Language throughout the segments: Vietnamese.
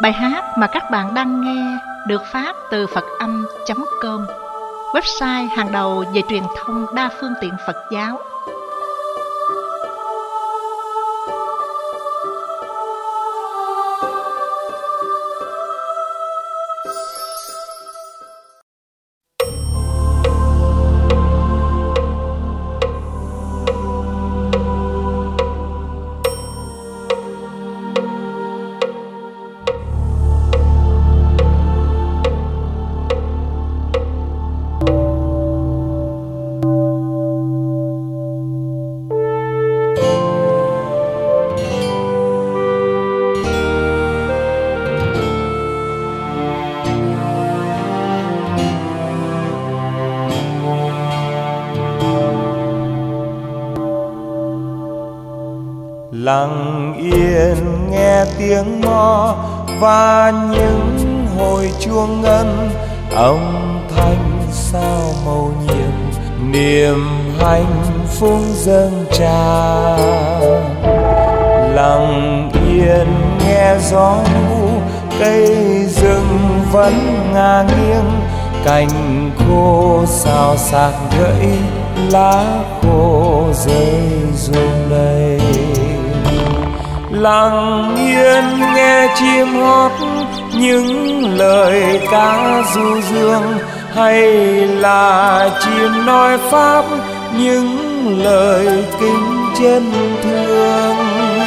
Bài hát mà các bạn đang nghe được phát từ Phật-âm.com, website hàng đầu về truyền thông đa phương tiện Phật giáo. Lặng yên nghe tiếng mõ và những hồi chuông ngân, âm thanh sao mầu nhiệm, niềm hạnh phúc dâng tràn. Lặng yên nghe gió mũ, cây rừng vẫn ngả nghiêng, cành khô xào xạc gãy, lá khô rơi rụng đầy. Lặng yên nghe chim hót những lời ca du dương, hay là chim nói pháp những lời kính chân thương.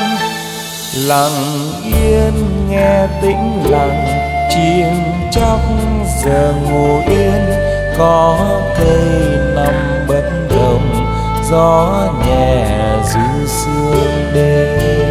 Lặng yên nghe tĩnh lặng, chim chóc giờ ngủ yên, có cây nằm bất động, gió nhẹ du sương đêm.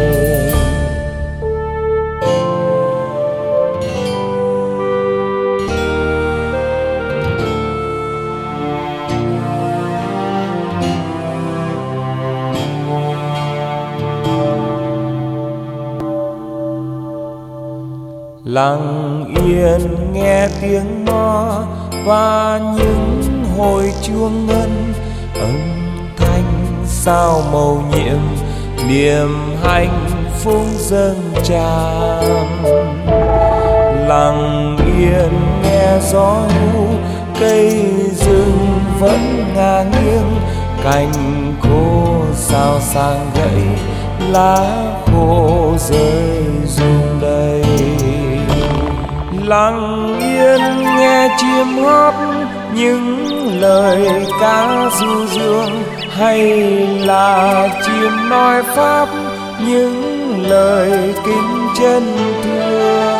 Lặng yên nghe tiếng mõ và những hồi chuông ngân, âm thanh sao mầu nhiệm, niềm hạnh phúc dâng tràn. Lặng yên nghe gió hú, cây rừng vẫn ngả nghiêng, cành khô xào xạc gãy, lá khô rơi rụng đầy. Lặng yên nghe chim hót những lời ca du dương, hay là chim nói pháp những lời kính chân thương.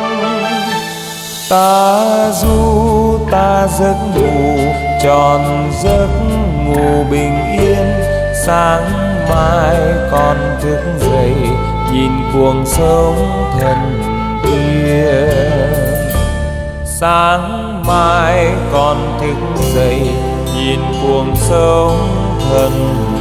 Ta du ta giấc ngủ, tròn giấc ngủ bình yên, sáng mai còn thức dậy, nhìn cuộc sống thần tiên. Sáng mai còn thức dậy, nhìn cuộc sống thần